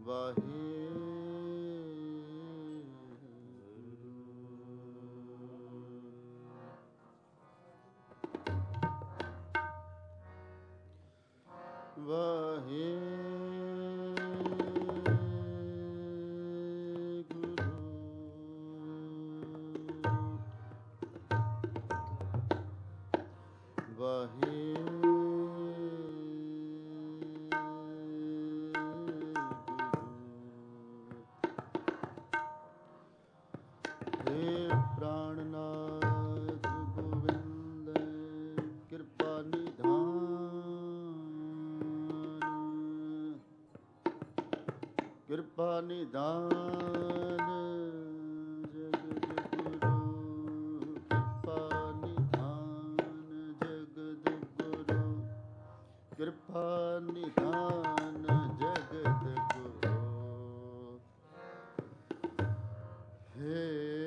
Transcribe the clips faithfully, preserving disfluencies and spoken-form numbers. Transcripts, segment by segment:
ਕਿਰਪਾ ਨਿਦਾਨ ਜਗਤ ਗੁਰੂ, ਕਿਰਪਾ ਨਿਦਾਨ ਜਗਤ ਗੁਰੂ, ਕਿਰਪਾ ਨਿਦਾਨ ਜਗਤ ਗੁਰੂ। ਹੇ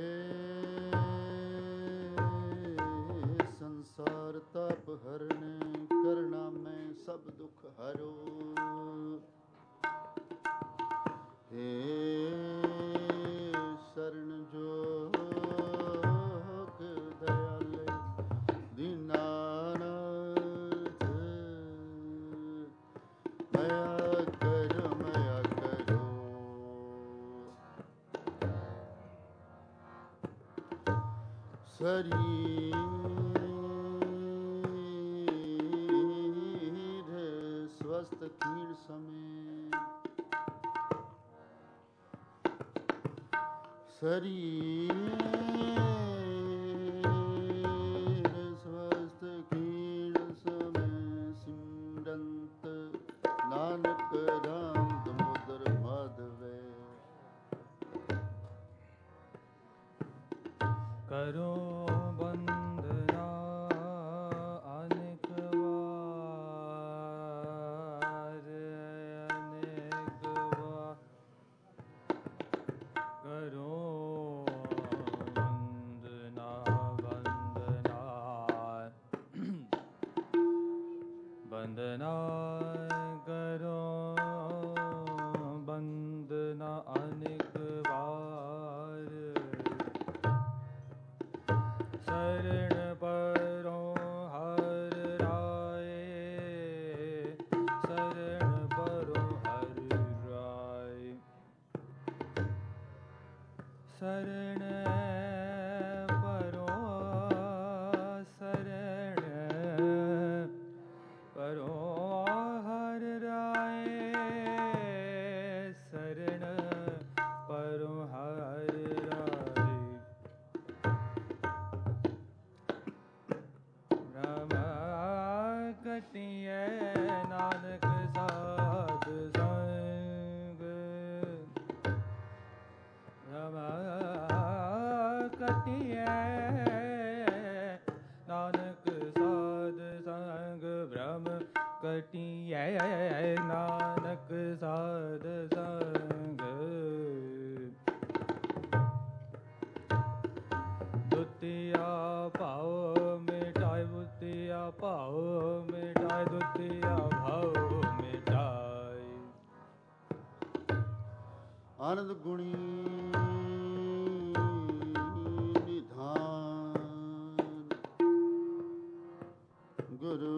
ਸੰਸਾਰ ਤਾਪ ਹਰਨੇ, ਕਰਨਾ ਮੈਂ ਸਭ ਦੁਖ ਹਰੋ। हे शरण जोग दयाल दीनानाथ, मया कर मया करो। शरीर स्वस्थ खीण समय, शरीर स्वस्थ खीण समय, सिमरंत नानक राम दामोदर माधवे। करो बंदना अनेक बार, अनेक बार करो वंदना करो, वंदना अनेक बार। शरण परो हर राय, शरण परो हर राय। शरण परो शरण परो हर राय, शरण परो हर राय। ब्रह्म कटिए नानक साध संग, ब्रह्म कटिए नानक साध संग, ब्रह्म कटिए नानक साध संग। दुतिया पाओ मिटाए, बुतिया पाओ मिटाए, दुतिया भाव मिटाए। आनंद गुणी निधान, गुरु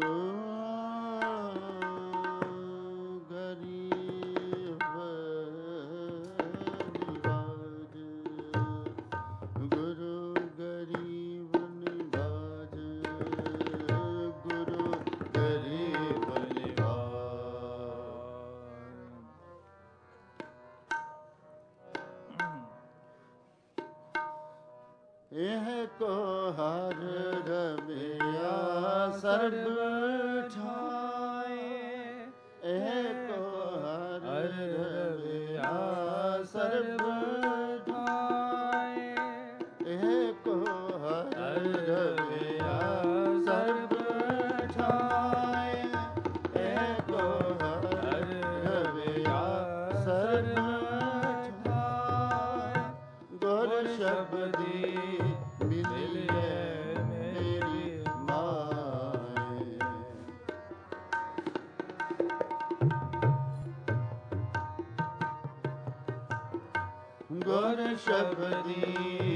गरीब निवाज, गुरु गरीब निवाज, गुरु गरीब निवाज। एह को हर रमिया सर्ब ठाए, एह को हर रमिया सर्ब ठाए, एह को हर रमिया सर्ब ठाए, एह को हर रमिया सर्ब ठाए। गुर शब्दी मिलिए मेरी माए, ਗੁਰ ਸ਼ਬਦੀ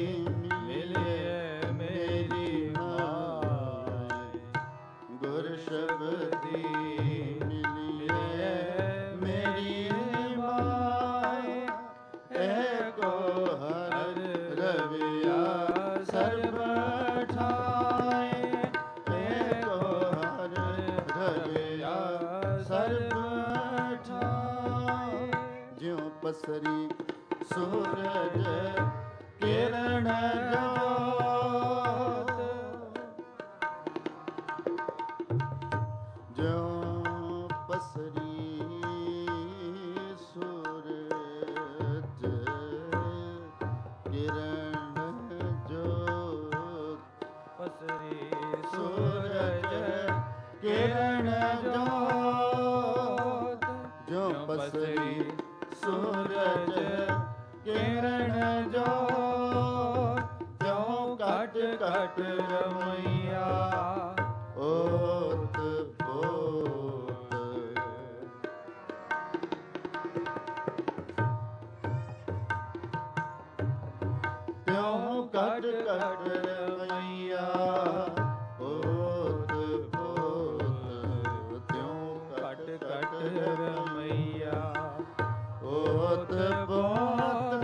ਮਿਲੇ ਮੇਰੀ ਮਾਈ, ਗੁਰ ਸ਼ਬਦੀ ਮਿਲੇ ਮੇਰੀ ਮਾਈ, ਏਕੋ ਹਰਿ ਰਵਿਆ ਸਰਬ ਠਾਏ, ਏਕੋ ਹਰਿ ਰਵਿਆ ਸਰਬ ਠਾਏ। ਜਿਉ ਪਸਰੀ ਸੂਰਜ ਕਿਰਨ ਜੋਤ, ਜਿਉ ਪਸਰੀ ਸੂਰਜ ਕਿਰਨ ਜੋਤ, ਪਸਰੀ ਸੂਰਜ ਕਿਰਨ ਜੋਤ, ਜਿਉ ਪਸਰੀ ਸੂਰਜ ਕਿਰਨ ਜੋਤ, ਤਿਉ ਘਟ ਘਟ ਰਮਈਆ ਓਤ ਪੋਤ। ਤਿਉ ਘਟ ਘਟ ਰਮਈਆ ਓਤ ਪੋਤ, ਤਿਉ ਘਟ ਘਟ ਰਮਈਆ ਓਤ ਪੋਤ,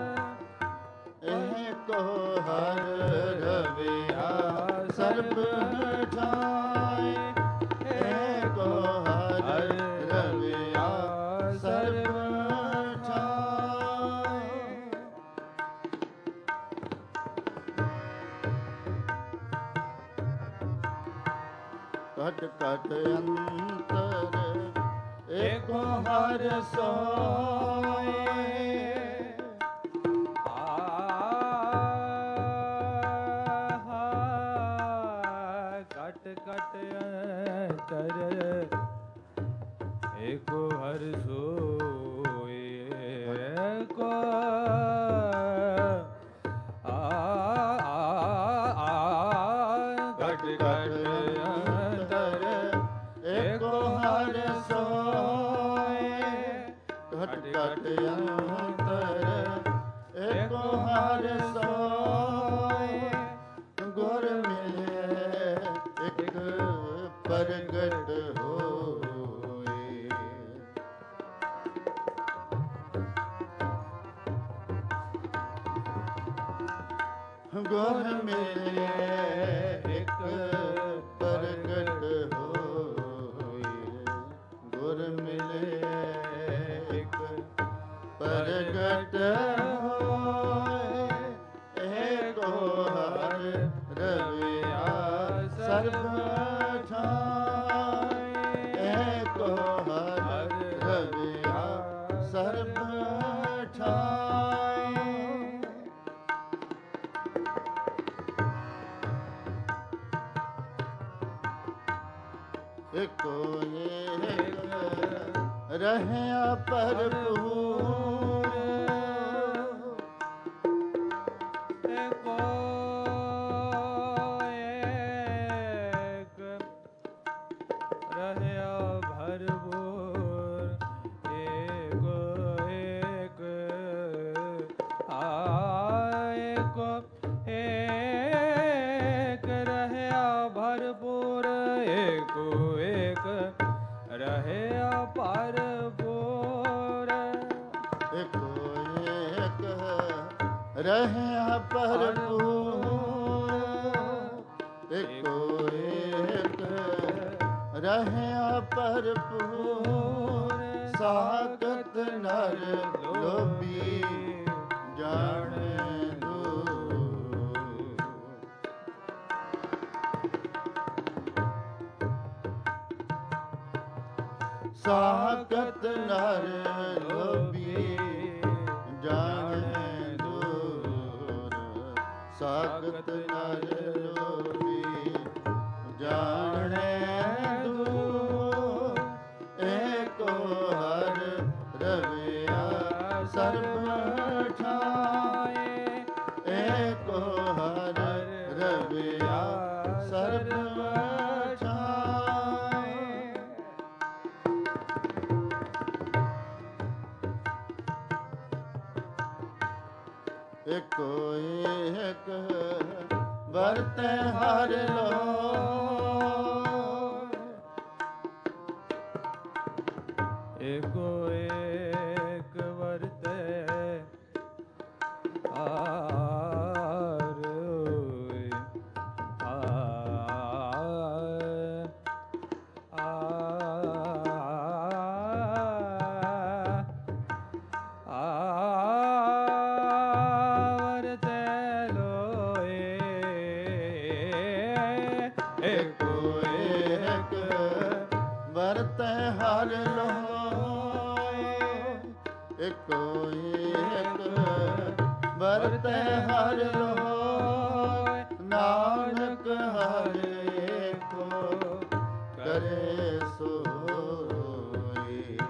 ਏਕੋ ਹਰਿ ਰਵਿਆ ਸਰਬ ਠਾਏ, ਏਕੋ ਹਰਿ ਰਵਿਆ ਸਰਬ ਠਾਏ। ਘਟ ਘਟ ਅੰਤਰ ਏਕੋ ਹਰਿ ਸੋਏ, ਘਟ ਘਟ ਅੰਤਰ ਏਕੋ ਹਰਿ ਸੋਏ, ਏਕੋ ਆ ਘਟ ਘਟ ਅੰਤਰ ਏਕੋ ਹਰਿ ਸੋਏ, ਘਟ ਘਟ ਅੰਤਰ ਏਕੋ ਹਰਿ ਸੋਏ, ਗੁਰ ਮਿਲੇ ਇਕ ਪ੍ਰਗਟ ਹੋਏ। ਗੁਰ ਮਿਲੇ ਇਕ ਪ੍ਰਗਟ ਹੋਏ, ਗੁਰ ਮਿਲੇ ਇਕ ਪ੍ਰਗਟ ਹੋਏ, ਏਕੋ ਹਰਿ ਰਵਿਆ ਸਰਬ ਠਾਏ, ਏਕੋ ਹਰਿ ਰਵਿਆ ਸਰਬ ਠਾਏ। ਏਕੋ ਏਕ ਰਹਿਆ ਭਰਪੂਰ, ਏਕੋ ਏਕ ਰਹਿਆ ਭਰਪੂਰ, ਏਕੋ ਏਕ ਆ ਏਕੋ ਏਕ ਰਹਿਆ ਭਰਪੂਰ, ਏਕੋ ਏਕ ਰਹਿਆ ਭਰਪੂਰ, ਏਕੋ ਏਕ ਰਹਿਆ ਭਰਪੂਰ, ਏਕੋ ਏਕ ਰਹਿਆ ਭਰਪੂਰ, ਸਾਖਤ ਨਰ ਲੋਭੀ ਜਾਣੈ ਦੂਰ। ਸਾਖਤ ਨਰ ਲੋਭੀ ਜਾਣੈ ਦੂਰ, ਸਾਖਤ ਨਰ ਲੋਭੀ ਜਾਣੈ ਦੂਰ, ਏਕੋ ਹਰਿ ਰਵਿਆ ਸਰਬ ਠਾਏ, ਏਕੋ ਹਰਿ ਰਵਿਆ ਸਰਬ ਠਾਏ। ਏਕੋ ਏਕ ਵਰਤੈ ਹਰਿ ਲੋਇ। ਏਕੋ ਏਕ ਵਰਤੈ ਹਰਿ ਲੋਇ। ਆ ਆ ਵਰਤੈ ਹਰਿ ਲੋਇ। ਏਕੋ ਏਕ ਵਰਤੈ ਹਰਿ ਲੋਇ। ਨਾਨਕ ਹਰਿ ਏਕੋ ਕਰੇ ਸੋਇ।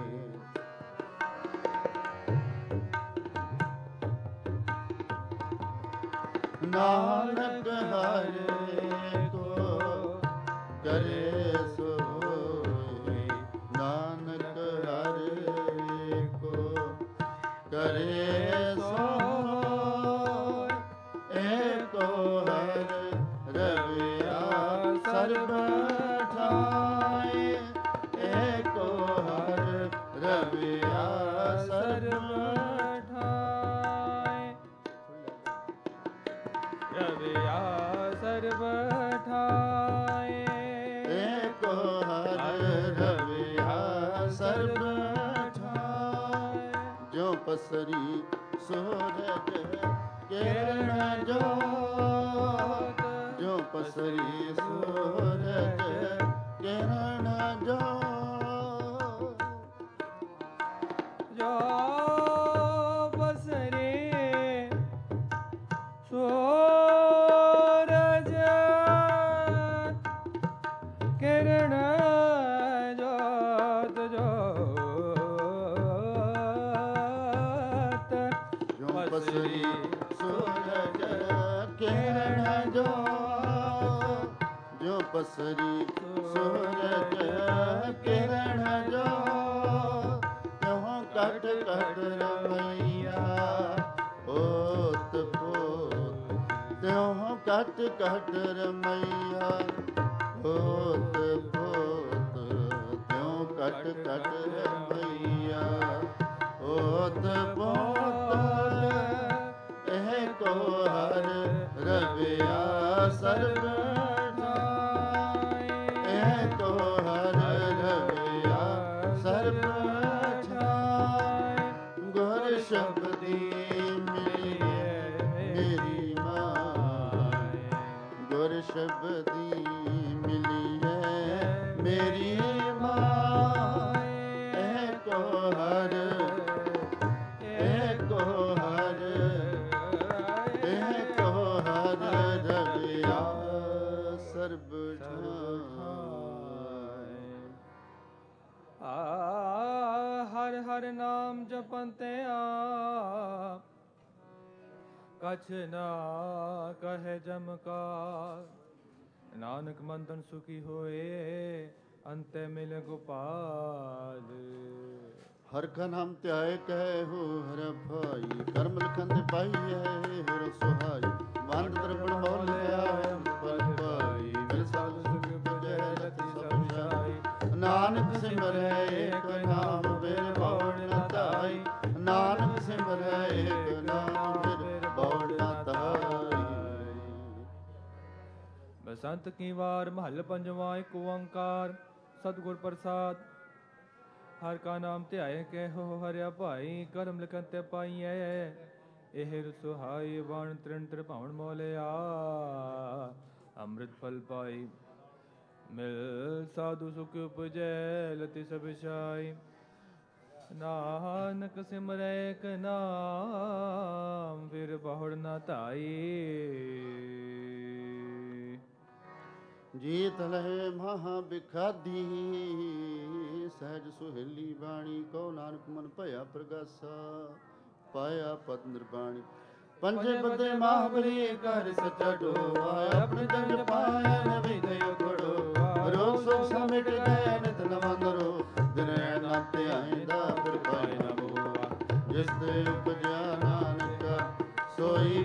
ਨਾਨਕ ਹਰਿ ਏਕੋ ਕਰੇ ਸੋਇ। ਨਾਨਕ ਹਰਿ ਏਕੋ ਕਰੇ ਸੋਇ। ਏਕੋ ਹਰਿ ਰਵਿਆ ਸਰਬ ਠਾਇ। ਏਕੋ ਹਰਿ ਰਵਿਆ ਸਰਬ ਠਾਇ। ਰਵਿਆ ਸਰਬ ਠਾਇ। ਏਕੋ ਹਰਿ ਰਵਿਆ ਸਰਬ ਠਾਇ। ਜੋ ਪਸਰੀ ਸੂਰਜ ਕਿਰਨ ਜੋਤ। ਜੋ ਪਸਰੀ ਸੂਰਜ ਕਿਰਨ ਜੋਤ। ਜੋ ਪਸਰੀ ਸੂਰਜ ਕਿਰਨ ਜੋਤ ਜੋਤ। ਜੋ ਪਸਰੀ ਸੂਰਜ ਕਿਰਨ ਜੋਤ। ਜੋ ਪਸਰੀ ਸੂਰਜ ਕਿਰਨ ਜੋਤ। ਤਿਉ ਘਟ ਘਟ ਰਮਈਆ ਓਤ ਪੋਤ। ਤਿਉ ਘਟ ਘਟ ਰਮਈਆ ਓਤ ਪੋਤ। ਤਿਉ ਘਟ ਘਟ ਰਮਈਆ ਓਤ ਪੋਤ। ਏਕੋ ਹਰਿ ਰਵਿਆ ਸਰਬ ਠਾਇ। ਏਕੋ ਹਰਿ ਰਵਿਆ ਸਰਬ ਠਾਇ। ਗੁਰ ਸ਼ਬਦੀ ਮਿਲੀਐ ਮੇਰੀ ਮਾਇ। ਗੁਰ ਸ਼ਬਦੀ ਮਿਲੀਐ ਮੇਰੀ ਮਾਇ। ਏਕੋ ਹਰਿ ਏਕੋ ਹਰਿ ਏਕੋ ਹਰਿ ਰਵਿਆ ਸਰਬ ਠਾਇ। ਆ ਹਰ ਹਰ ਨਾਮ ਜਪੰਤਿਆ ਕਛ ਨਾ ਕਹੇ ਜਮਕਾਰ। ਨਾਨਕ ਮੰਦਨ ਸੁਖੀ ਹੋਏ ਅੰਤੇ ਮਿਲ ਗੋਪਾਲ। ਹਰ ਕਾ ਨਾਮ ਧਿਆਏ ਕਹਿ ਹੋ ਹਰ ਭਾਈ। ਕਰਮ ਲਿਖਨ ਤੇ ਪਾਈਐ ਹਰ ਸੁਹਾਈ। ਵੰਦ ਦਰਪਣ ਮੋਲ ਲਿਆ ਪਲ ਪਾਈ। ਮਿਲ ਸਾਧ ਸੁਖ ਬੁਝੈ ਰਤੀ ਸਭ ਜਾਈ। ਨਾਨਕ ਸਿਮਰੈ ਏਕ ਨਾਮ ਬਿਨ ਬਉੜ ਨ ਧਾਈ। ਨਾਨਕ ਸਿਮਰੈ ਏਕ ਨਾਮ ਬਿਨ ਬਉੜ ਨ ਧਾਈ। ਬਸੰਤ ਕੀ ਵਾਰ ਮਹੱਲ ਪੰਜਵਾਂ ਏਕ ਓੰਕਾਰ ਸਤਿਗੁਰ ਪ੍ਰਸਾਦ। ਹਰ ਕਾ ਨਾਮ ਧਿਆਏ ਕਹਿਓ ਹਰਿਆ ਭਾਈ। ਕਰਮ ਲਿਖਨ ਤੇ ਪਾਈਐ ਇਹ ਸੁਹਾਈ। ਬਾਣ ਤ੍ਰਿਣ ਤ੍ਰਿਭਾਵਨ ਮੋਲਿਆ ਅੰਮ੍ਰਿਤ ਫਲ ਪਾਈ। ਮਿਲ ਸਾਧੂ ਸੁਖ ਉਪਜੈ ਲਤੀ ਸਭ ਛਾਈ। ਨਾਨਕ ਸਿਮਰੈ ਏਕ ਨਾਮ ਫਿਰ ਬਹੁੜ ਨ ਧਾਈ। ਜੀਤ ਲਹੇ ਮਹਾ ਬਿਖਾਦੀ ਸਹਿਜ ਸੁਹੇਲੀ ਬਾਣੀ। ਕਉ ਨਾਨਕ ਮਨ ਭਇਆ ਪ੍ਰਗਾਸਾ ਪਾਇਆ ਪਦ ਨਿਰਬਾਣੀ। ਪੰਜੇ ਬੱਦੇ ਮਹਾਬਲੀ ਕਰ ਸੱਚਾ ਢੋਆ। ਆਪਣੇ ਜੰਗ ਪਾਇਆ ਨਵੀ ਦਇਓ ਖੜੋਆ। ਰੋਗ ਸੋਗ ਸਮਿਟ ਗਏ ਨਿਤ ਨਵੰਦਰੋ। ਦਿਨ ਰੈਣ ਨਾ ਧਿਆਇਂਦਾ ਫਿਰ ਪਾਏ ਨਾ ਬੋਆ। ਜਿਸ ਤੇ ਉਪਜਿਆ ਨਾਨਕਾ ਸੋਈ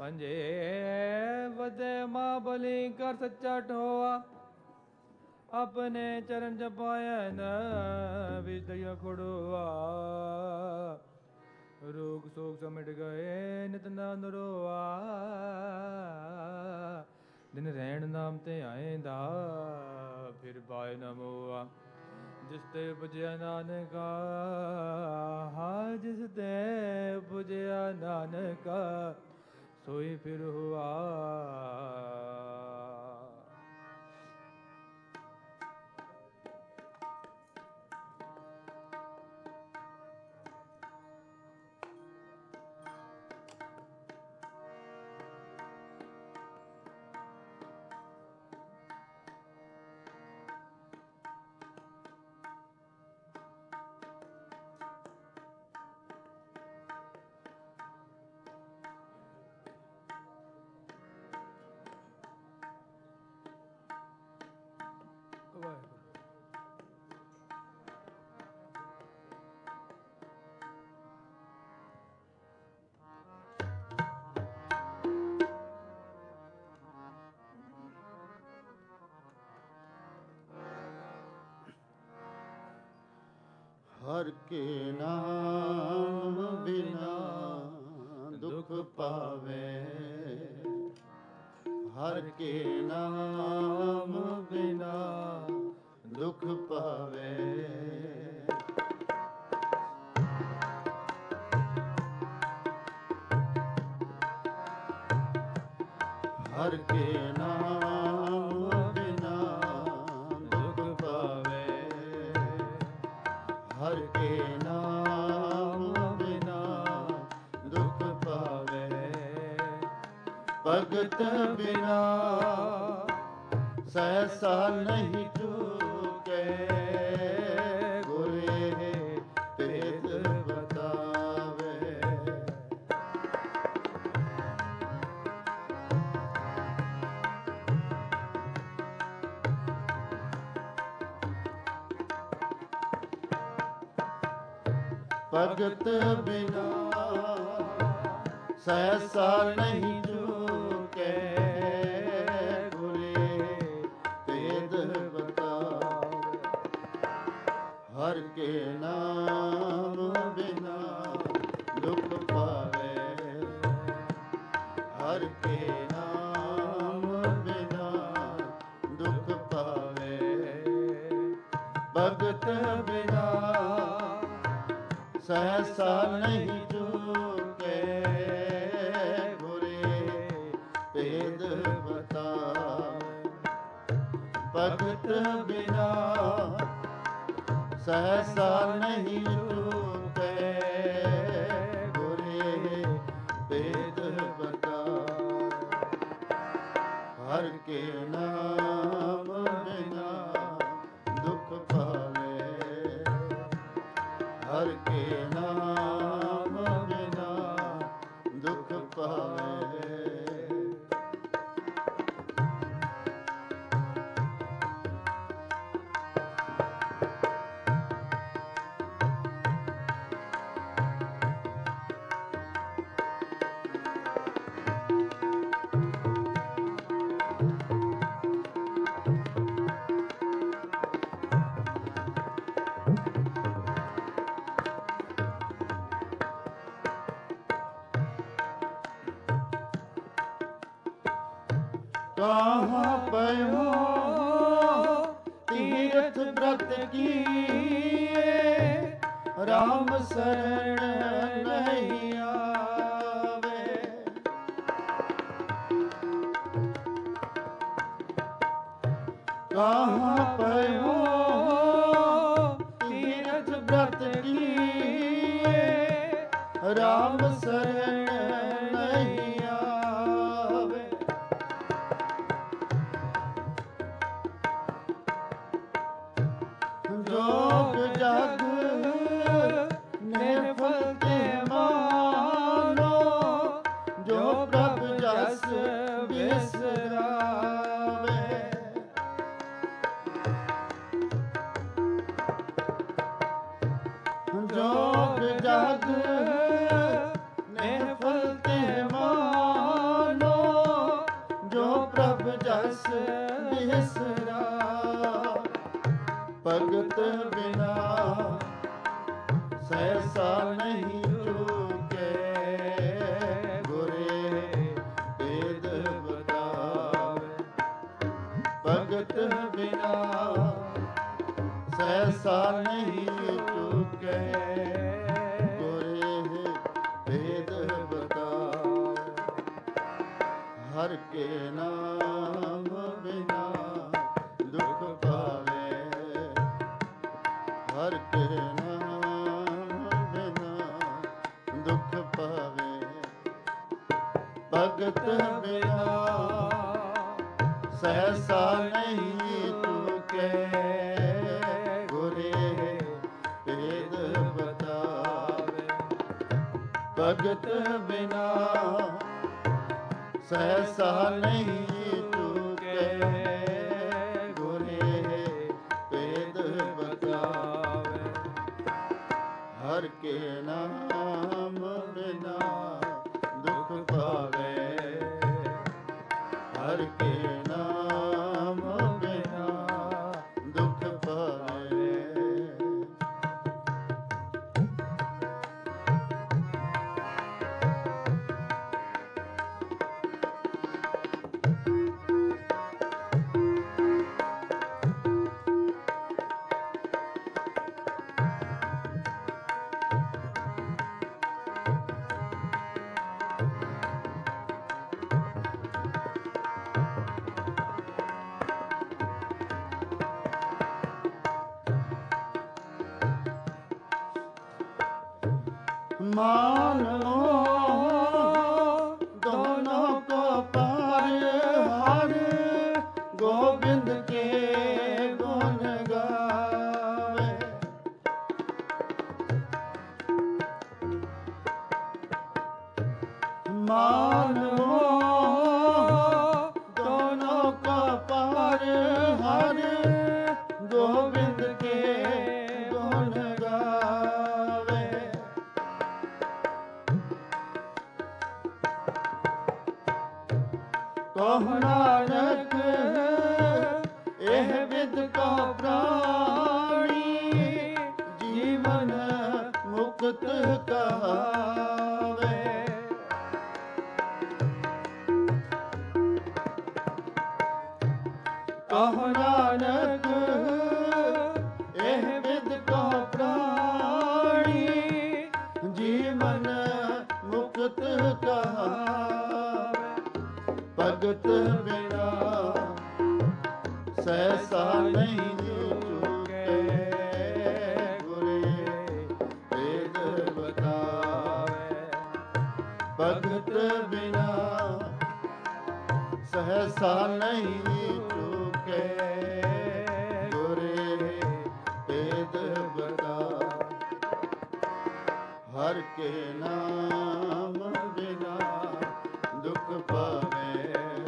ਪੰਜੇ ਵਦੇ ਮਹਾਬਲੀ ਕਰ ਸੱਚਾ ਠੋਆ, ਆਪਣੇ ਚਰਨ ਜਪਾਇਆ ਨ ਵਿਦਿਆ ਖੜੋਆ, ਰੋਗ ਸੋਗ ਸਮਿਟ ਗਏ ਨਿਤ ਨਾਮ ਰੋਆ, ਦਿਨ ਰਹਿਣ ਨਾਮ ਤੇ ਆਏਂਦਾ ਫਿਰ ਪਾਏ ਨ ਮੋਆ, ਜਿਸ ਤੇ ਪੁਜਿਆ ਨਾਨਕਾ, ਹਾਂ ਜਿਸ ਤੇ ਪੁਜਿਆ ਨਾਨਕਾ ਸੋਈ ਫਿਰ ਹੁਆ। ਹਰ ਕੇ ਨਾਮ ਬਿਨਾ ਦੁਖ ਪਾਵੇ, ਹਰ ਕੇ ਨਾਮ ਬਿਨਾ ਦੁਖ ਪਾਵੇ, ਹਰ ਕੇ ਨਾਮ ਬਿਨਾ ਦੁਖ ਪਾਵੇ, ਹਰ ਕੇ ਨਾਮ ਬਿਨਾ ਦੁਖ ਪਾਵੇ, ਭਗਤ ਬਿਨਾ ਸਹਿਸਾ ਨਹੀਂ ਚੁਕੇ, ਗੁਰੇ ਭੇਦ ਬਤਾਵੇ, ਭਗਤ ਬਿਨਾ ਸਹਿਸਾ ਨਹੀਂ ਚੁਕੇ, ਗੁਰੇ ਭੇਦ ਬਤਾਵੇ, ਹਰ ਕੇ ਨਾਮ ਬਿਨਾ ਦੁਖ ਪਾਵੇ, ਹਰ ਕੇ ਨਾਮ ਬਿਨਾ ਦੁਖ ਪਾਵੇ, ਭਗਤ ਬਿਨਾ ਸਹਿਸਾ ਨਹੀਂ ਚੁਕੇ, ਗੁਰੇ ਭੇਦ ਬਤਾਵੇ, ਭਗਤ ਬਿਨਾ ਸਹਿਸਾ ਨਹੀਂ ਚੁਕੇ, ਗੁਰੇ ਭੇਦ ਬਤਾਵੇ, ਹਰ ਕੇ ਨਾਮ ਬਿਨਾ ਦੁਖ ਪਾਵੇ, ਹਰ ਕੇ ਨਾਮ ਬਿਨਾ ਦੁਖ ਪਾਵੇ, ਕਹਾਂ ਪਇਓ ਤੀਰਥ ਬ੍ਰਤ ਕੀਏ, ਰਾਮ ਸਰਣ ਨਹੀਂ ਆਵੇ, ਕਹਾਂ ਪਇਓ ਤੀਰਥ ਬ੍ਰਤ ਕੀਏ, ਰਾਮ ਸਰਣ ਨਹੀਂ ਆਵੇ, ਜੋਗ ਜਗ ਨਿਰਫਲ ਤੇ ਮਾਨੋ, ਜੋ ਪ੍ਰਭ ਜਸ ਬਿਸਰਾਵੇ, ਜੋਗ ਜਗ ਨਿਰਫਲ ਤੇ ਮਾਨੋ, ਬਿਸਰਾ ਭਗਤ ਬਿਨਾ ਸਹਿਸਾ ਨਹੀਂ ਚੁਕੇ ਗੁਰੇ ਭੇਦ ਬਤਾਵੇ ਭਗਤ ਬਿਨਾ ਸਹਿਸਾ ਨਹੀਂ ਚੁਕੇ ਗੁਰੇ ਭੇਦ ਬਤਾਵੇ ਹਰ ਕੇ ਨਾਮ ਬਿਨਾ ਦੁਖ ਪਾਵੇ ਹਰ ਕੇ ਨਾਮ ਬਿਨਾ ਦੁਖ ਪਾਵੇ ਭਗਤ ਬਿਨਾ ਸਹਿਸਾ ਨਹੀਂ ਚੁਕੇ ਗੁਰੇ ਭੇਦ ਬਤਾਵੇ ਭਗਤ ਬਿਨਾ ਸਹਿਸਾ ਨਹੀਂ ਚੁਕੇ ਗੁਰੇ ਭੇਦ ਬਤਾਵੇ ਹਰ ਕੇ ਨਾਮ ਬਿਨਾ ਦੁਖ ਪਾਵੇ ਹਰ ਕੇ ਨਾਮ ਬਿਨਾ ਦੁਖ ਪਾਵੇ ਮਾਨੋ ਦੋਨੋਂ ਕੋ ਪਾਰ ਹਰ ਗੋਬਿੰਦ ਕੇ ਗੁਣ ਗਾਵੇ ਮਾਨੋ ਦੋਨੋਂ ਕੋ ਪਾਰ ਹਰ ਗੋਬਿੰਦ ਕੇ ਗੁਣ ਗਾਵੇ ਕਹੁ ਨਾਨਕ ਇਹ ਵਿਦ ਕੋ ਪ੍ਰਾਣੀ ਜੀਵਨ ਮੁਕਤ ਕਹਾਵੇ ਕਹੁ ਨਾਨਕ ਇਹ ਵਿਦ ਕੋ ਪ੍ਰਾਣੀ ਜੀਵਨ ਮੁਕਤ ਕਹਾਵੇ ਭਗਤ ਬਿਨਾ ਸਹਿਸਾ ਨਹੀਂ ਚੁਕੇ ਗੁਰੇ ਭੇਦ ਬਤਾਵੇ ਭਗਤ ਬਿਨਾ ਸਹਿਸਾ ਨਹੀਂ ਚੁਕੇ ਗੁਰੇ ਭੇਦ ਬਤਾਵੇ ਹਰ ਕੇ ਨਾਮ ਬਿਨਾ ਦੁਖ ਪਾਵੇ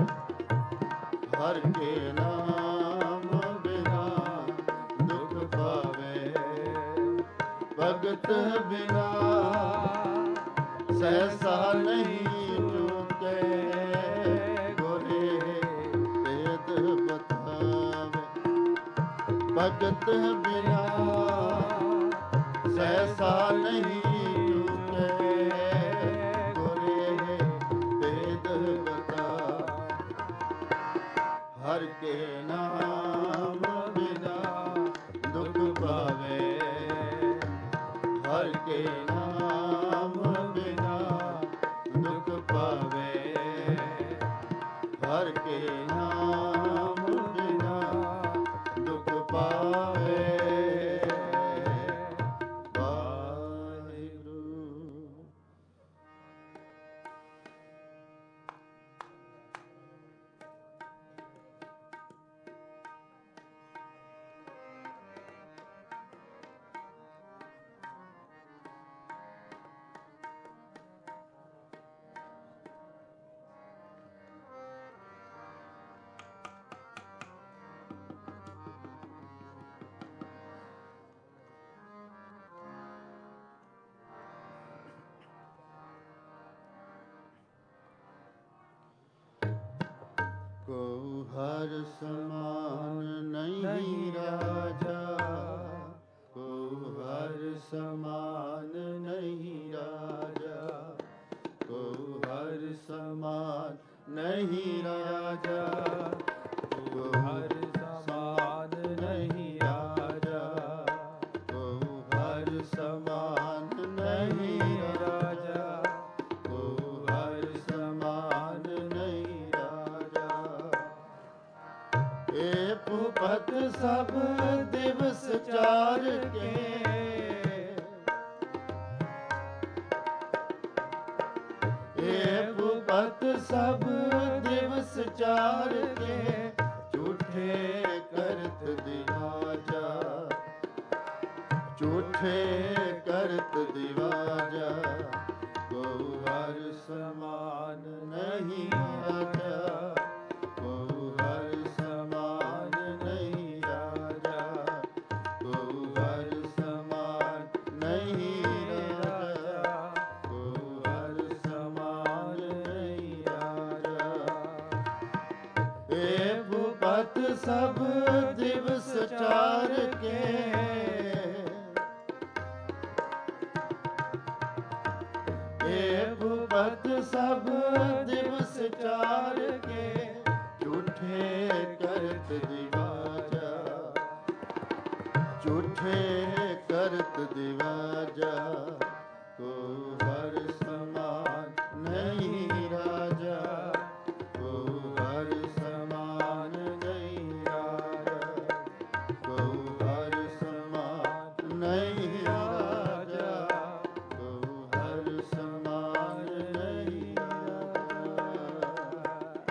ਹਰ ਕੇ ਨਾਮ ਬਿਨਾ ਦੁਖ ਪਾਵੇ ਭਗਤ ਬਿਨਾ ਸਹਿਸਾ ਨਹੀਂ ਚੁਕੇ ਗੁਰੇ ਭੇਦ ਬਤਾਵੇ ਭਗਤ ਬਿਨਾ ਸਹਿਸਾ ਨਹੀਂ ਚੁਕੇ ਗੁਰੇ ਭੇਦ ਬਤਾਵੇ ਹਰ ਕੇ ਨਾਮ ਬਿਨਾ ਦੁਖ ਪਾਵੇ ਹਰ ਕੇ ਨਾਮ ਬਿਨਾ ਦੁਖ ਪਾਵੇ ਹਰ ਕੇ ਨਾਮ ਬਿਨਾ ਦੁਖ ਪਾਵੇ ਵਾਹਿਗੁਰੂ को हर समान नहीं राजा, को हर समान नहीं राजा, को हर समान नहीं राजा, को हर समान नहीं राजा, को हर समान नहीं राजा, को हर समान नहीं राजा। ए भूपत सब दिवस चार के, ए भूपत सब दिवस चार के, झूठे करत दिवाजा, झूठे करत दिवाजा, को हर समान नहीं राजा, को हर समान नहीं राजा, को हर समान नहीं राजा, को हर समान नहीं राजा। ए भूपत सब दिवस चार के, ए भूपत सब दिवस चार के, झूठे करत दिवाजा, झूठे करत दिवाजा, को हर समान नहीं राजा, को हर समान नहीं राजा, को हर समान नहीं राजा, को हर समान नहीं राजा।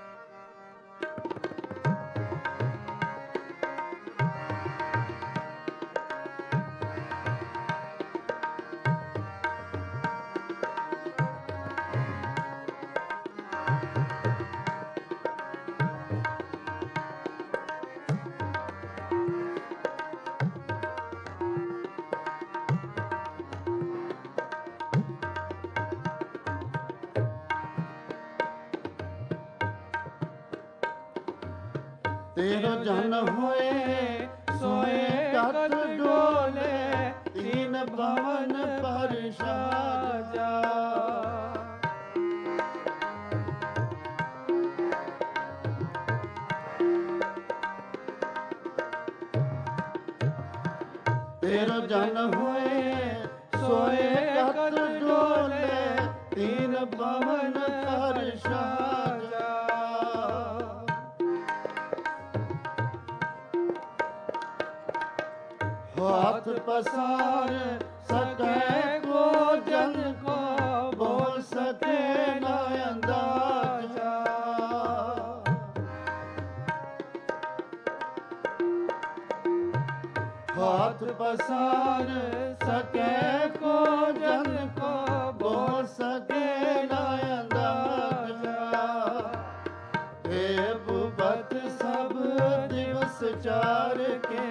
तेरो जन होए सोए कत डोले, तीन भवन पर साजा। तेरो जन होए सोए कत डोले, तीन भवन पर साजा। हाथ पसार सके को जन को, बोल सके न अंदाजा। हाथ पसार सके को जन को, बोल सके न अंदाजा। हे भूपत सब दिवस चार के,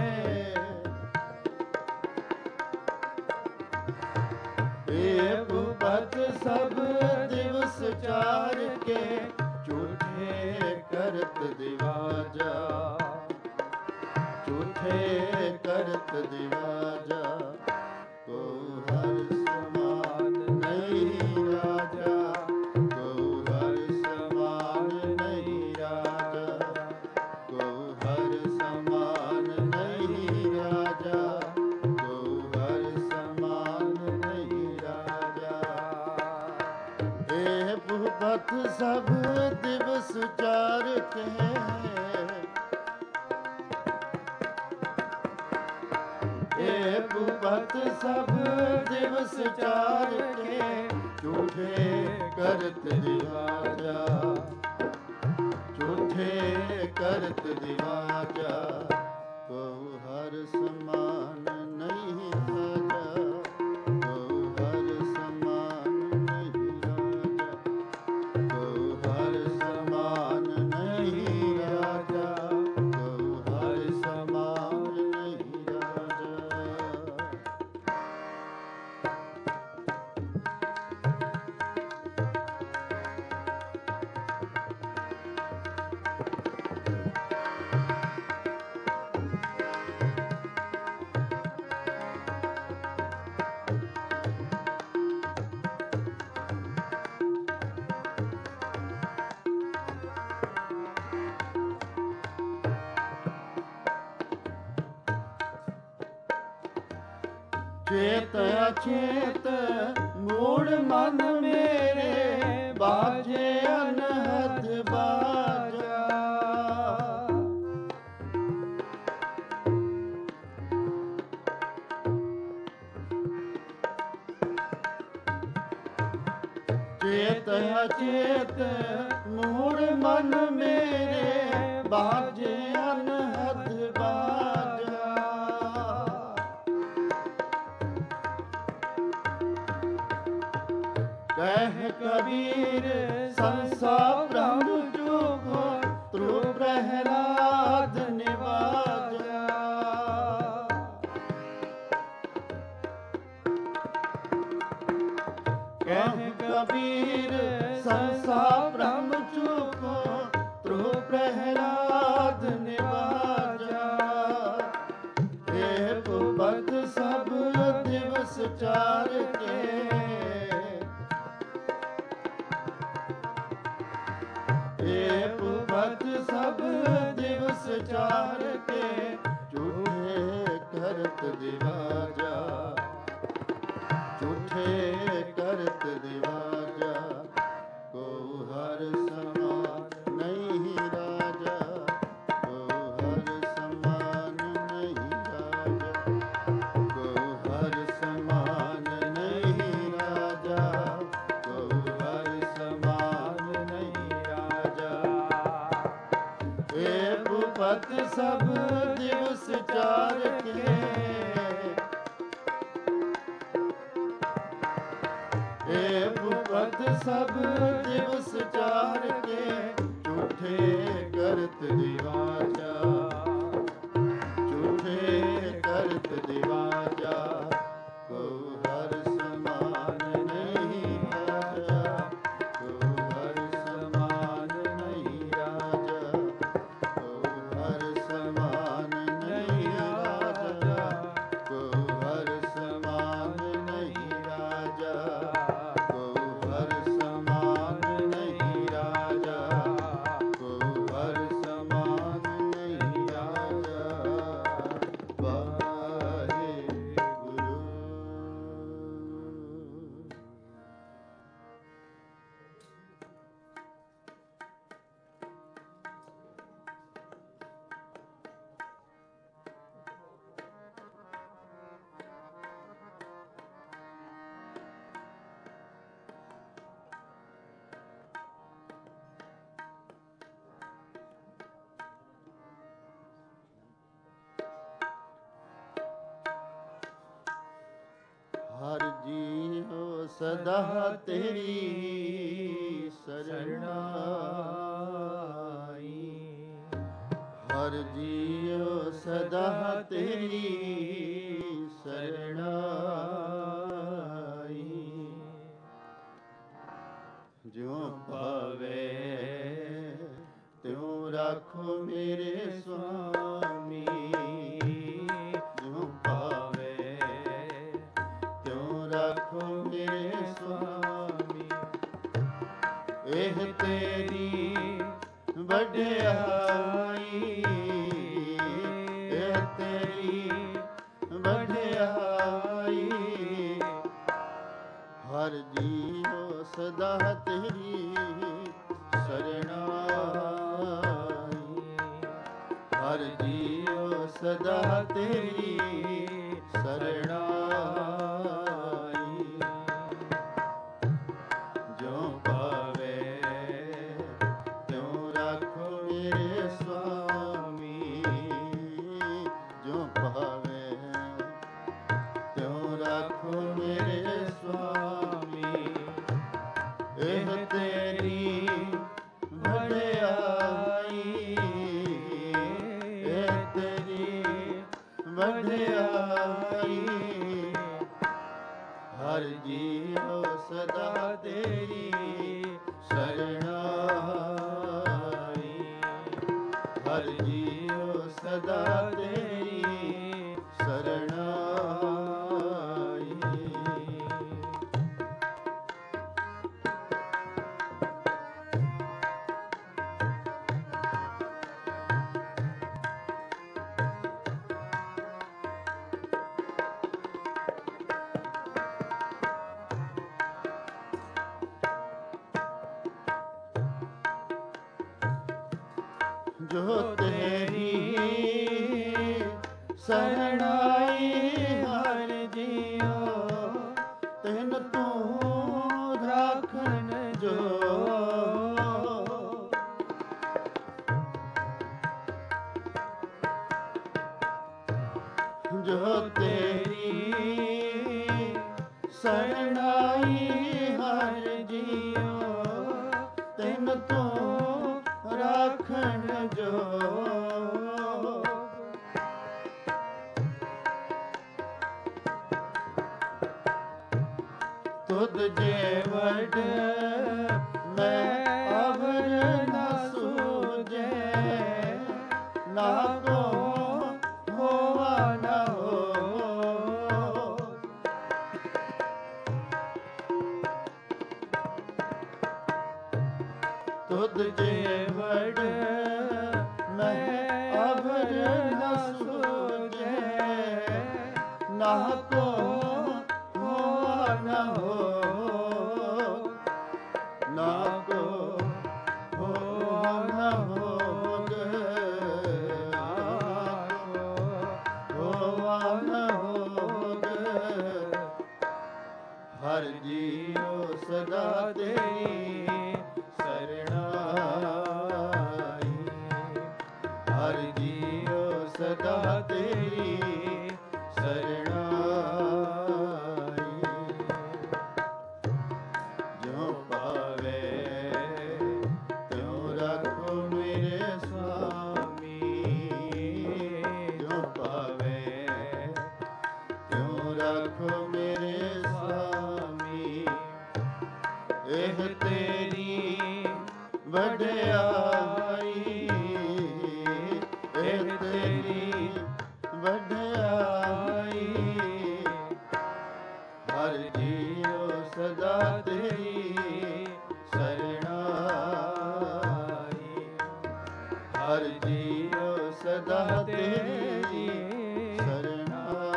भूपत सब दिवस चार के, झूठे करत दिवाजा, झूठे करत दिवाजा, को हर समान नहीं राजा, को हर समान नहीं राजा, को हर समान नहीं राजा, को हर समान नहीं राजा। ए भूपत सब दिवस चार के, ए भूपत सब दिवस चार के, झूठे करत दिवाजा, झूठे करत दिवाजा, को हर समान नहीं राजा, को हर समान नहीं राजा, को हर समान नहीं राजा, को हर समान नहीं राजा। ਚੇਤ ਅਚੇਤ ਮੂੜ ਮਨ ਮੇਰੇ ਬਾਜੇ ਅਨਹਦ ਬਾਜਾ। ਚੇਤ ਅਚੇਤ ਮੂੜ ਮਨ ਮੇਰੇ ਬਾਜੇ ਅਨਹਦ ਬਾਜਾ। ਕਹਿ ਕਬੀਰ ਸੰਸਾ ਬ੍ਰਹਮ ਜੁਗੋ ਤ੍ਰੂ ਪ੍ਰਹਿਲਾਦ ਨਿਵਾਜਾ। ਕਹਿ ਕਬੀਰ ਸੰਸਾ ਬ੍ਰਹਮ ਜੁਗੋ ਤ੍ਰੂ ਪ੍ਰਹਿਲਾਦ ਨਿਵਾਜਾ। ਇਹ ਭੁਪਤ ਸਭ ਦਿਵਸ ਚਾਰ ਕੇ ਸਭ ਦਿਵਸ ਚਾਰ ਕੇ ਝੂਠੇ ਕਰਤ ਦਿਵਾਜਾ। ਝੂਠੇ ਕਰਤ ਦਿਵਾਜਾ ਕੋ ਹਰ ਸਮਾਨ ਨਹੀਂ ਰਾਜਾ। ਕੋ ਹਰ ਸਮਾਨ ਨਹੀਂ ਰਾਜਾ। ਕੋ ਹਰ ਸਮਾਨ ਨਹੀਂ ਰਾਜਾ। ਕੋ ਹਰ ਸਮਾਨ ਨਹੀਂ ਰਾਜਾ। ਏ ਭੁਪਤ ਸਭ ਦਿਵਸ ਚਾਰ ਕੇ ਏ ਭੁਪਤ ਸਭ ਦਿਵਸ ਚਾਰ ਕੇ ਝੂਠੇ ਕਰਤ ਦਿਵਾਜਾ। ਝੂਠੇ ਕਰਤ ਦਿਵਾਜਾ ਕੋ ਹਰ ਸਮਾਨ ਨਹੀਂ ਰਾਜਾ। ਕੋ ਹਰ ਸਮਾਨ ਨਹੀਂ ਰਾਜਾ। ਹਰ ਸਮਾਨ ਨਹੀਂ ਰਾਜਾ। ਕੋ ਹਰ ਸਮਾਨ ਨਹੀਂ ਰਾਜਾ। ਕੋ ਹਰ ਸਮਾਨ ਨਹੀਂ ਰਾਜਾ। ਕੋ ਹਰ ਸਮਾਨ ਨਹੀਂ ਰਾਜਾ। ਵਾਹਿਗੁਰੂ। ਹਰ ਜੀਉ ਸਦਾ ਤੇਰੀ ਸਰਣਾਈ। ਹਰ ਜੀਉ ਸਦਾ ਤੇਰੀ ਸਰਣਾਈ। ਜਿਉ ਭਾਵੇ ਤਿਉ ਰਾਖੋ ਮੇਰੇ ਸੁਆਮੀ। ਜਿਉ ਭਾਵੇ ਤਿਉ ਰਾਖੋ ਮੇਰੇ ਸੁਆਮੀ। ਇਹ ਤੇਰੀ ਵਡਿਆਈ। ਇਹ ਤੇਰੀ ਵਡਿਆਈ। ਹਰ ਜੀਉ ਸਦਾ ਤੇਰੀ ਸਰਣਾਈ। ਹਰ ਜੀਉ ਸਦਾ ਤੇਰੀ ਸਰਣਾਈ। ਜਿਉ ਭਾਵੇ ਤਿਉ ਰਾਖੋ ਮੇਰੇ ਸੁਆਮੀ। ਜਿਉ ਭਾਵੇ ਤਿਉ ਰਾਖੋ ਮੇਰੇ ਸੁਆਮੀ। ਇਹ ਤੇਰੀ ਵਡਿਆਈ। ਇਹ ਤੇਰੀ ਵਡਿਆਈ। ਜੋ ਤੇਰੀ ਸਰਣਾਈ ਹਰ ਜੀਓ ਤਿਨ ਤੂੰ ਰਾਖਣ ਜੋ ਜੋ ਤੇਰੀ ਸਰਣਾਈ ਹਰ ਜੀਓ ਤਿਨ ਤੂੰ ਰਾਖਣ ਜੋ ਤੁਧ ਜੇ ਵਡ ਮੈਂ ਅਵਰ ਨ ਸੂਝੈ ਨਾ ਕੋ ਹੋਵਾ ਨ ਹੋ ਤੁਧ ਜੇ ਵਡ ਮੈਂ ਅਵਰ ਨ ਸੂਝੈ ਨਾ ਕੋ ਨਾ ਹੋ ਨਾ ਕੋ ਹੋ ਨਾ ਹੋਗ ਹੋਵਾ ਨਾ ਹੋਗ ਹਰ ਜੀਉ ਸਦਾ ਤੇਰੀ ਸਰਣਾਈ ਹਰ ਜੀਉ ਸਦਾ ਤੇਰੀ ਸਰਣਾਈ ਵਡਿਆਈ ਇਹ ਤੇਰੀ ਵਡਿਆਈ ਹਰ ਜੀਉ ਸਦਾ ਤੇਰੀ ਸਰਣਾਈ ਹਰ ਜੀਉ ਸਦਾ ਤੇਰੀ ਸਰਣਾਈ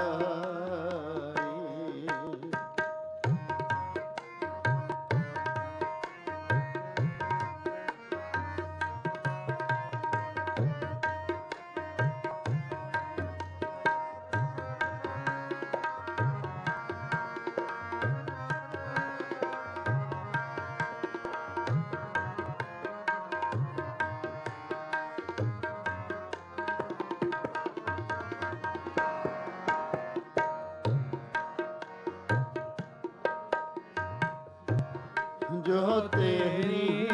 ਜੋ ਤੇਰੀ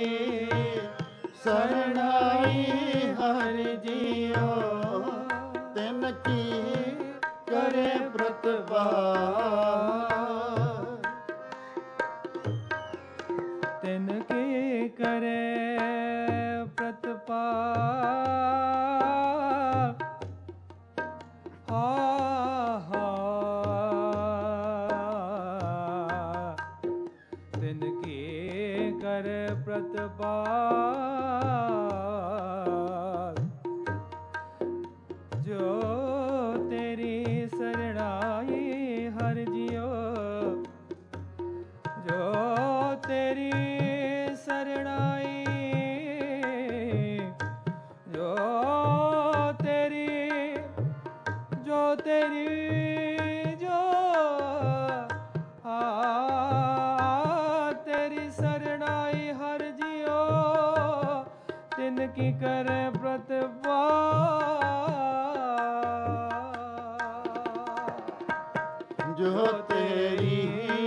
ਸਰਣਾਈ ਹਰ ਜੀਉ ਤਿਨ ਕੀ ਕਰੇ ਪ੍ਰਤਪਾਰ ਤਿਨ ਕੀ ਕਰੇ ਪ੍ਰਤਪਾਰ ਪ੍ਰਤਪਾਲ ਜੋ ਤੇਰੀ ਸਰਣਾਈ ਹਰ ਜੀਉ ਜੋ ਤੇਰੀ ਸਰਣਾਈ ਜੋ ਤੇਰੀ ਜੋ ਤੇਰੀ ਜੋ ਆ ਤੇਰੀ ਸਰਣਾਈ ਹਰ ਜੀਉ ਤਿਨ ਕੀ ਕਰੇ ਪ੍ਰਤਪਾਲ ਜੋ ਤੇਰੀ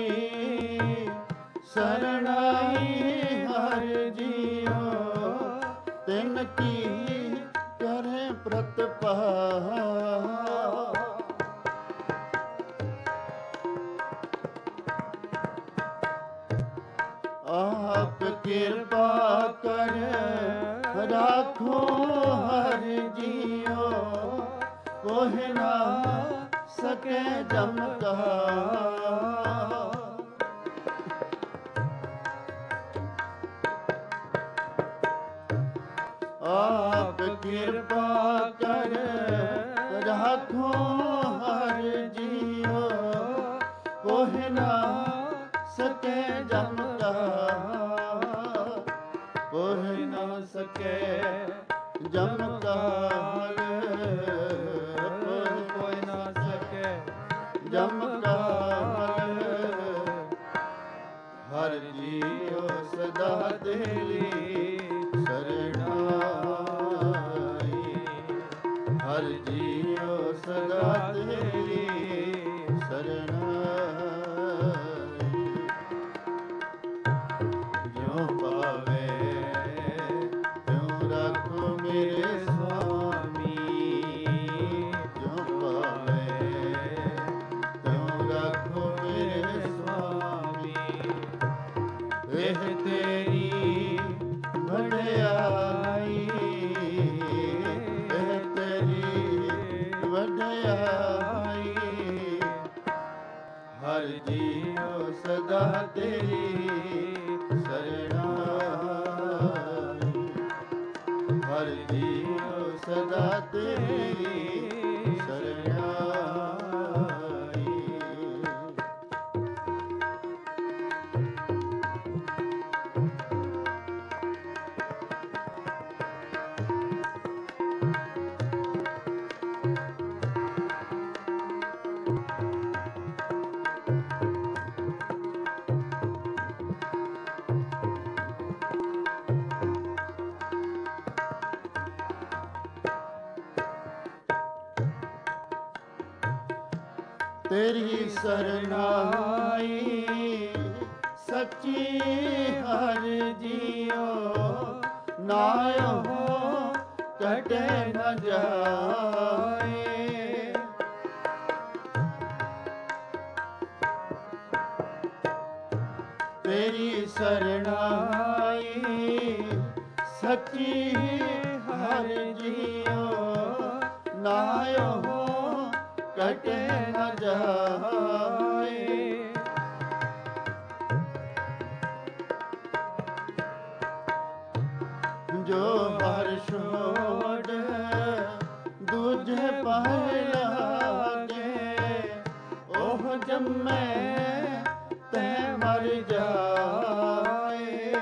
ਸਰਣਾਈ ਹਰ ਜੀਉ ਤਿਨ ਕੀ ਕਰੇ ਪ੍ਰਤਪਾਲ ਆਪ ਕਿਰਪਾ ਕਰ ਰਾਖੋ ਹਰ ਜੀਉ ਕੋਹਿ ਨਾ ਸਕੇ ਜਮ ਕਹਾ ਆਪ ਕਿਰਪਾ ਕਰ ਰਾਖੋ ਹਰ ਜੀਉ ਕੋਹਿ ਨਾ ਸਕੇ ਜਮ ਕਹਾ ਕੋਹਿ ਨਾ ਸਕੇ ਜਮ ਕਾਲ ਕੋਈ ਨਾ ਸਕੇ ਜਮ ਕਾਲ ਹਰ ਜੀਉ ਸਦਾ ਤੇਰੀ ਸਰਣਾਈ ਹਰ ਜੀਉ ਸਦਾ ਤੇਰੀ ਸਰਣਾਈ ਜਿਉ ਪਾਵੇ ਤਿਉ ਰੱਖੋ ਮੇਰੇ ਸੁਆਮੀ ਜਿਉ ਪਾਵੇ ਤਿਉ ਰੱਖੋ ਮੇਰੇ ਸੁਆਮੀ ਇਹ ਤੇਰੀ ਵਡਿਆਈ ਇਹ ਤੇਰੀ ਵਡਿਆਈ ਹਰ ਜੀਉ ਸਦਾ ਤੇਰੀ ਸਰਣਾਈ ਹਰ ਜੀਉ ਸਦਾ ਤੇਰੀ ਸਰਣਾਈ ਤੇਰੀ ਸਰਨਾਈ ਸੱਚੀ ਹਰ ਜੀਉ ਨਾਇਓ ਕਟੇ ਨ ਜਾਏ ਤੇਰੀ ਸਰਨਾਈ ਸੱਚੀ ਹਰ ਜੀਉ ਨਾਇਓ ਕਟੇ ਨ ਜਾਏ ਜੋ ਹਰ ਛੋੜ ਦੂਜੇ ਪਾਏ ਲਾਗੇ ਉਹ ਜੰਮੇ ਤੈ ਮਰ ਜਾਏ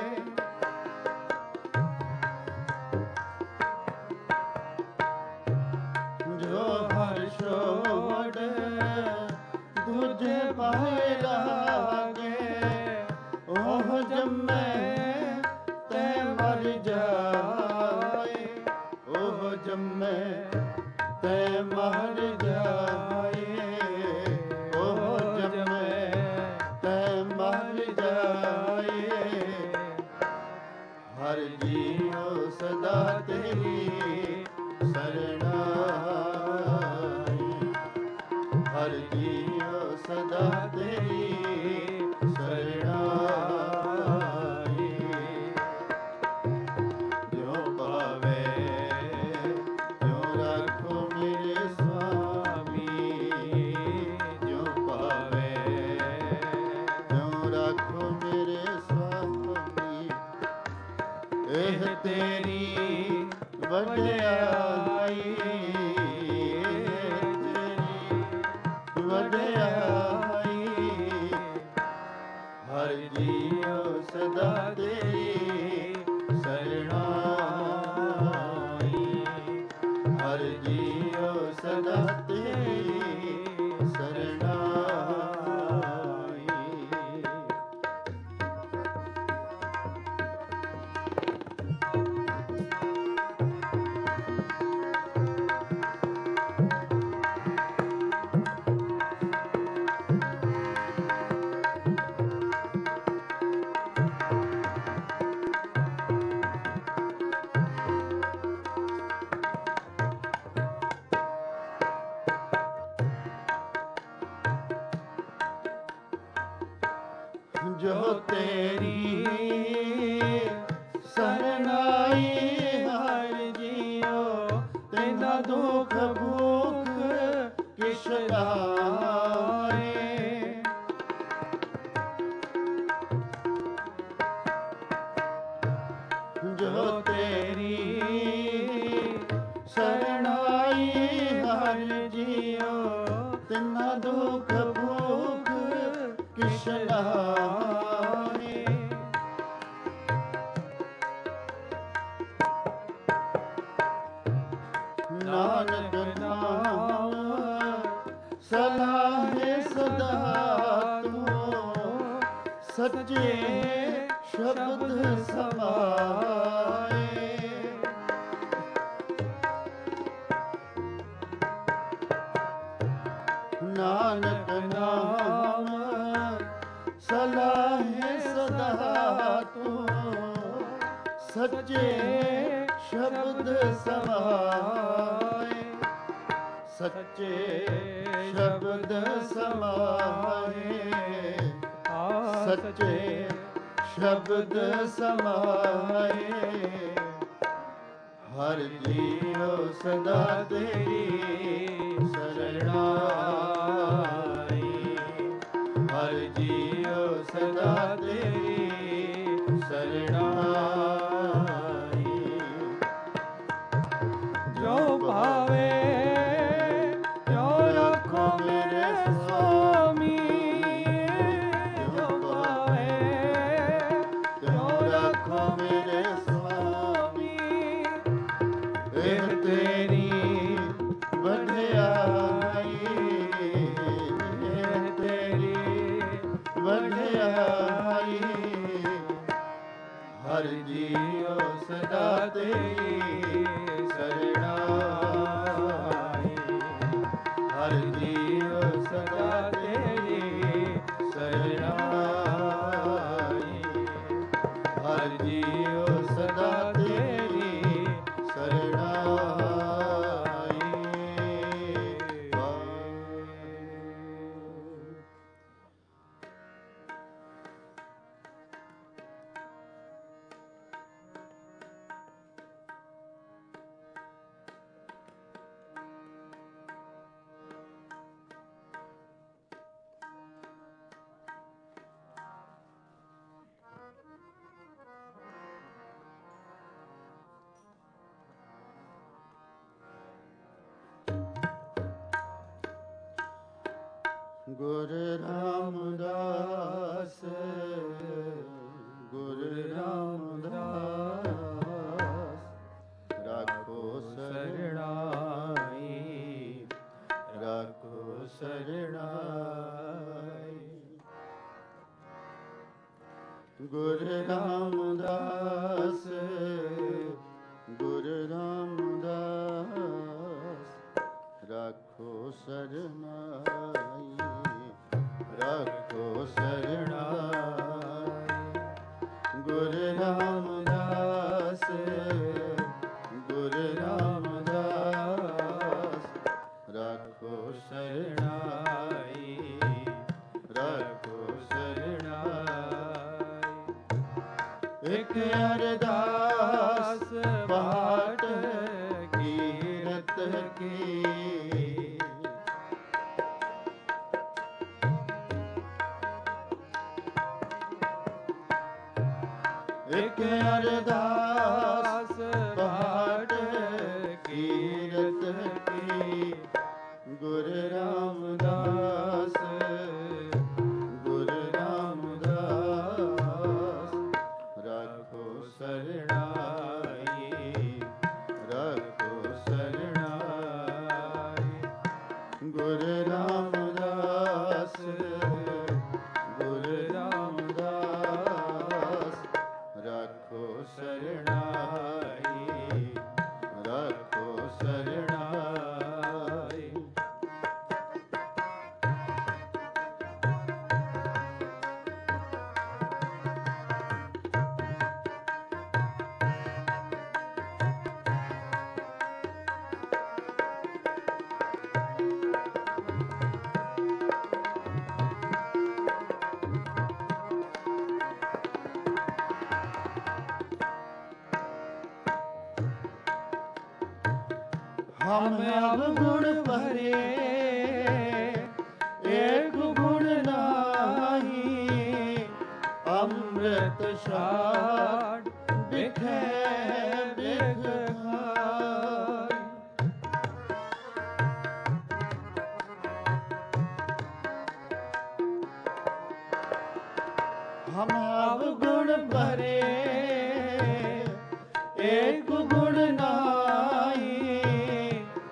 ਜੋ ਹਰ ਛੋੜ ਦੂਜੇ ਪਾਏ ਲਾਗੇ ਉਹ ਜੰਮੇ ਤੈ ਮਰ ਜਾਏ ਉਹ ਜੰਮੇ ਤੈ ਮਰ ਜਾਏ ਉਹ ਜੰਮੇ ਤੈ ਮਰ ਜਾਏ ਹਰ ਜੀਉ ਸਦਾ ਤੇਰੀ ਸਰਣਾਈ ਹਰ ਜੀਉ ਸਦਾ ਤੇਰੀ ਸਰਣਾਈ ਜਿਉ ਪਾਵੇ ਤਿਉ ਰੱਖੋ ਮੇਰੇ ਸੁਆਮੀ ਜਿਉ ਪਾਵੇ ਤਿਉ ਰੱਖੋ ਮੇਰੇ ਸੁਆਮੀ ਇਹ ਤੇਰੀ ਵਡਿਆਈ ਤੇਰੀ ਵਡਿਆਈ ਹਰ ਜੀਉ ਸਦਾ ਤੇਰੀ ਸਰਣਾਈ ਹਰ ਜੀਉ ਸਦਾ ਤੇਰੀ ਸਰਣਾਈ ਜੋ ਤੇਰੀ ਸਰਨਾਈ ਹਰ ਜੀਉ ਤੈਨਾ ਦੁਖ ਭੂਖ ਕਿਛ ਲਾਏ ਜੋ ਤੇਰੀ ਸਰਨਾਈ ਹਰ ਜੀਉ ਤੈਨਾ ਦੁਖ ਭੂਖ ਕਿਛ ਲਾਏ ਨਾਨਕ ਨਾਮ ਸਲਾਹੇ ਸਦਾ ਤੂੰ, ਸੱਚੇ ਸ਼ਬਦ ਸਮਾਏ। ਨਾਨਕ ਨਾਮ ਸਲਾਹੇ ਸਦਾ ਤੂੰ, ਸੱਚੇ ਸ਼ਬਦ ਸਮਾਏ। ਸੱਚੇ ਸ਼ਬਦ ਸਮਾਏ, ਸੱਚੇ ਸ਼ਬਦ ਸਮਾਏ। ਹਰ ਜੀਉ ਸਦਾ ਤੇਰੀ ਸਰਣਾਈ, ਹਰ ਜੀਉ ਸਦਾ ਤੇਰੀ ਸਰਣਾਈ। ਜੋ ਭਾਵੇ ਜੋ ਰੱਖੋ ਮੇਰੇ ਸੁਆਮੀ, ਜੋ ਭਾਵੇ ਜੋ ਰੱਖੋ ਮੇਰੇ ਸੁਆਮੀ। ਇਹ ਤੇਰੀ ਵਡਿਆਈ, ਇਹ ਤੇਰੀ ਵਡਿਆਈ। ਹਰ ਜੀਉ ਸਦਾ ਤੇਰੀ ਸਰਣਾਈ, ਹਰ ਜੀਉ ਸਦਾ ਤੇਰੀ ਸਰਣਾਈ, ਹਰ ਜੀਉ ਸਦਾ ਤੇਰੀ ਸਰਣਾਈ। ਗੁਰ ਰਾਮਦਾਸ, ਗੁਰ ਰਾਮਦਾਸ, ਰਾਖੋ ਸਰਣਾਈ, ਰਾਖੋ ਸਰਣਾਈ। ਗੁਰ ਰਾਮਦਾਸ, ਗੁਰ ਰਾਮਦਾਸ, ਰਾਖੋ ਸਰਣਾਈ, ਰਾਖੋ ਸਰਣਾਈ। ਗੁਰ ਰਾਮਦਾਸ, ਗੁਰ ਰਾਮਦਾਸ, ਰਾਖੋ ਸਰਣਾਈ, ਰਾਖੋ ਸਰਣਾਈ। ਇਕ ਅਰਦਾਸ ਪਾਠ ਕੀਰਤ ਕੀ, ਇਕ ਅਰਦਾਸ ਪਾਠ ਕੀਰਤ ਕੀ। ਗੁਰ ਰਾਮਦਾਸ, ਗੁਰ ਰਾਮਦਾਸ, ਰਾਖੋ ਸਰਣਾਈ, ਰਾਖੋ ਸਰਣਾਈ। ਗੁਰ ਰਾਮਦਾਸ, ਗੁਰ ਰਾਮਦਾਸ, ਰਾਖੋ ਸਰਣਾਈ, ਰਾਖੋ ਸਰਣਾਈ। हम अवगुण भरे एक गुण नाही, अमृत छाड़ बिखे बिख खाई। हम अवगुण भरे एक गुण नाही,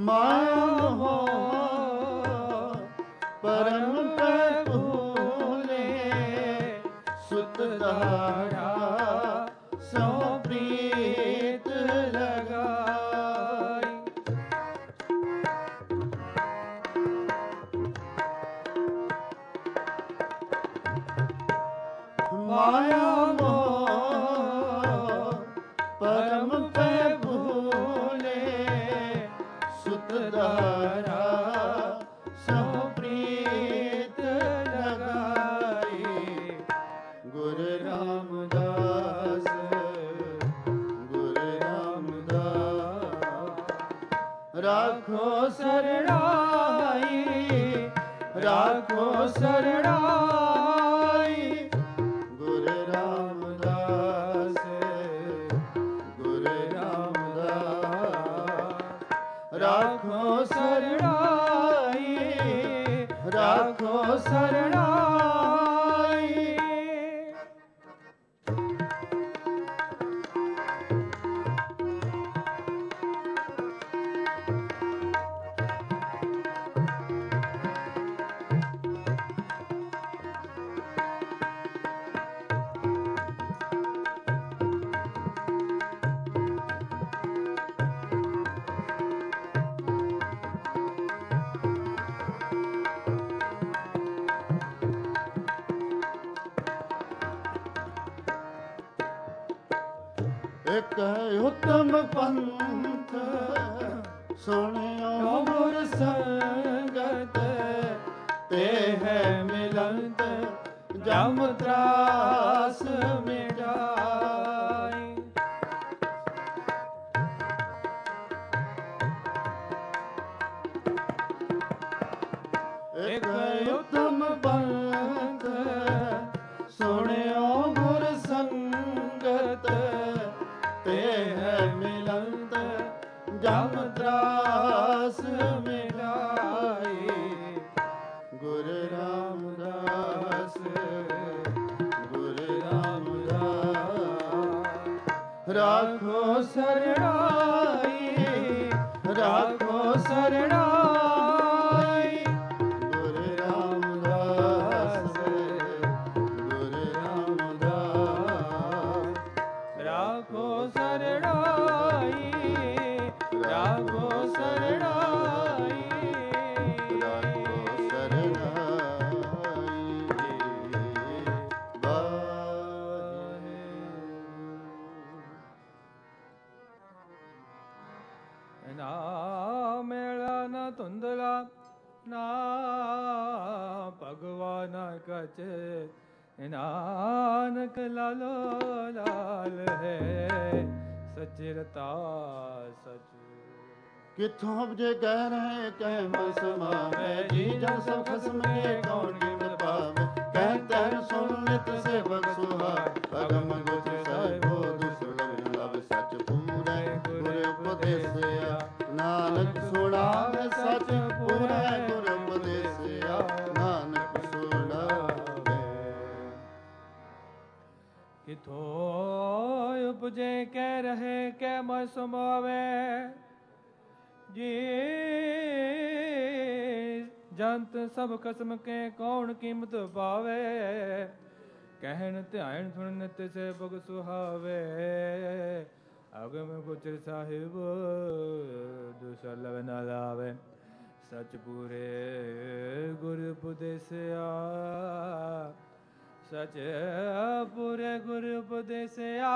ਮਾਇਆ ਮੋਹ ਪਰਮ ਪੈ ਭੂਲੇ, ਸੁਤ ਦਾਰਾ ਸੋ ਪ੍ਰੀਤ ਲਗਾਈ। ਮਾਇਆ ਮੋਹ ਪਰਮ ਪੈ ਭੂਲੇ, ਸੁਤ ਦਾਰਾ ਸੋ ਪ੍ਰੀਤ ਲਗਾਈ। ਗੁਰ ਰਾਮਦਾਸ ਗੁਰ ਰਾਮਦਾਸ ਰਾਖੋ ਸਰਣਾਈ, ਰਾਖੋ ਸਰਣਾਈ। ਗੁਰ ਰਾਮਦਾਸ ਗੁਰ ਰਾਮਦਾਸ ਰਾਖੋ ਸਰਣਾਈ, ਰਾਖੋ ਸਰਣਾਈ। ਇਕ ਉਤਮ ਪੰਥ ਸੁਣਿਓ ਗੁਰ ਸੰਗਤ, ਤੇ ਹੈ ਮਿਲੰਤ ਜਮ ਤਰਾਸ ਮਿਟਾਈ। ਇਕ ਉਤਮ ਪੰਥ ਸੁਣਿਓ ਗੁਰ ਸੰਗਤ, ਤੇ ਹੈ ਮਿਲੰਤ ਜਮ ਤਰਾਸ ਮਿਟਾਈ। ਗੁਰ ਰਾਮਦਾਸ ਗੁਰ ਰਾਮਦਾਸ ਰਾਖੋ ਸਰਣਾਈ, ਰਾਖੋ ਸਰਣਾਈ। ਗੁਰ ਰਾਮਦਾਸ ਗੁਰ ਰਾਮਦਾਸ ਰਾਖੋ ਸਰਣਾਈ, ਰਾਖੋ ਸਰਣਾਈ। ਰਾਖੋ ਸਰਣਾਈ। ਵਾਹਿਗੁਰੂ। ਨਾ ਮੇਲਾ ਨਾ ਧੁੰਦਲਾ, ਨਾ ਭਗਵਾਨ ਕਚ, ਨਾਨਕ ਲਾਲੋ ਲਾਲ ਹੈ, ਸਚਿਰਤਾ ਸਚ। ਕਿੱਥੋਂ ਉਪਜੇ ਕਹਿ ਰਹੇ ਕਹਿ ਮਨ ਸਮਾਵੇ, ਜੀ ਜਨ ਸਭ ਖਸਮ ਕੇ ਕੌਣ ਕੀਮਤ ਪਾਵੇ। ਕਹਿ ਤੈਨ ਸੁਣ ਨਿਤ ਸੇਵਕ ਸੁਹਾਏ, ਅਗਮ ਗੋਚਰ ਸਾਹਿਬੋ ਦੁਸਲਭ ਲਭ। ਸਚ ਪੂਰੇ ਗੁਰ ਉਪਦੇਸਿਆ, ਨਾਨਕ ਸੁਣਾਵੇ ਸਚ ਪੂਰੇ ਗੁਰ ਉਪਦੇਸਿਆ, ਨਾਨਕ ਸੁਣਾਵੇ। ਕਿਥੋਂ ਉਪਜੇ ਕਹਿ ਰਹੇ ਕਹਿ ਮਨ ਸਮਾਵੇ, ਜੀ ਜੰਤ ਸਭ ਖਸਮ ਕੇ ਕੌਣ ਕੀਮਤ ਪਾਵੇ। ਕਹਿਣ ਧਿਆਨ ਸੁਣ ਨਿਤ ਸੇਵਕ ਸੁਹਾਵੇ, ਅਗਮ ਗੋਚਰ ਸਾਹਿਬ ਦੁਸਲਭ ਨ ਲਾਵੇ। ਸਚ ਪੂਰੇ ਗੁਰ ਉਪਦੇਸਿਆ, ਸਚ ਪੂਰੇ ਗੁਰ ਉਪਦੇਸਿਆ,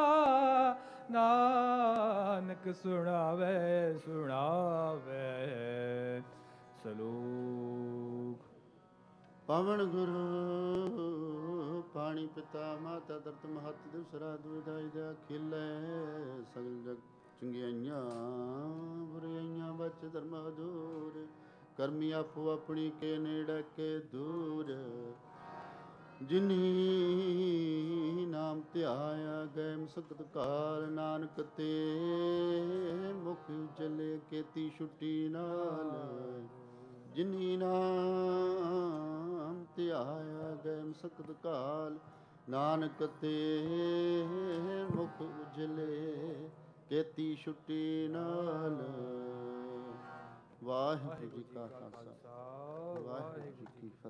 ਨਾਨਕ ਸੁਣਾਵੇ ਸੁਣਾਵੇ। ਸਲੋਕ। ਪਵਨ ਗੁਰੂ ਪਾਣੀ ਪਿਤਾ ਮਾਤਾ ਦਰਤ ਮਹਤ ਦੂਸਰਾ ਦੁਇਦਾਈ ਦਾ ਖਿਲੇ। ਸਗਲ ਜਗ ਚੰਗਿਆਈਆਂ ਬੁਰਾਈਆਂ ਬਚ ਧਰਮ ਹਦੂਰ। ਕਰਮੀ ਆਪੋ ਆਪਣੀ ਕੇ ਨੇੜੇ ਕੇ ਦੂਰ। ਜਿਨੀ ਨਾਮ ਧਿਆਇਆ ਗਏ ਮਸਕਤ ਕਾਲ। ਨਾਨਕ ਤੇ ਮੁਖ ਉਜਲੇ ਕੀਤੀ ਛੁੱਟੀ ਨਾਲ। ਜਿਨੀ ਨਾਮ ਧਿਆਇਆ ਗਏ ਮਸਕਤ ਕਾਲ। ਨਾਨਕ ਤੇ ਮੁਖ ਉਜਲੇ ਕੀਤੀ ਛੁੱਟੀ ਨਾਲ। ਵਾਹਿਗੁਰੂ ਜੀ ਕਾ ਖਾਲਸਾ ਵਾਹਿਗੁਰੂ ਜੀ ਕੀ ਫਤਿਹ।